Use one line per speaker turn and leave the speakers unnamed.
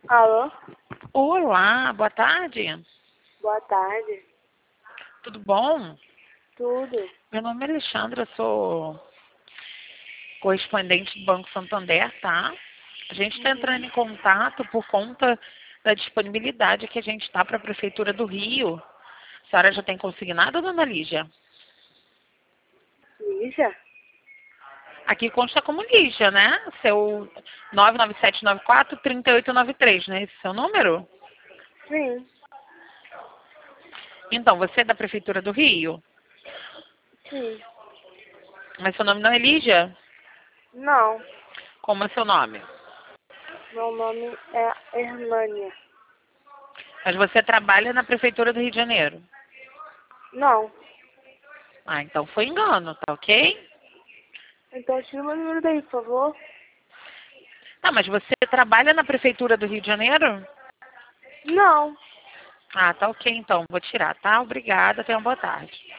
Alô?
Olá, boa tarde.
Boa tarde.
Tudo bom?
Tudo?
Meu nome é Alexandra, sou correspondente do Banco Santander, tá? A gente está entrando em contato por conta da disponibilidade que a gente está para a Prefeitura do Rio. A senhora já tem consignado, dona Lígia?
Lígia?
Aqui consta como Lígia, né? Seu 99794-3893, né? Esse é o seu número?
Sim.
Então, você é da Prefeitura do Rio?
Sim.
Mas seu nome não é Lígia?
Não.
Como é seu nome?
Meu nome é Hernânia.
Mas você trabalha na Prefeitura do Rio de Janeiro?
Não.
Ah, então foi engano, tá ok?
Então tira o meu número daí, por favor.
Tá, mas você trabalha na Prefeitura do Rio de Janeiro?
Não.
Ah, tá ok então, vou tirar, tá? Obrigada, tenha uma boa tarde.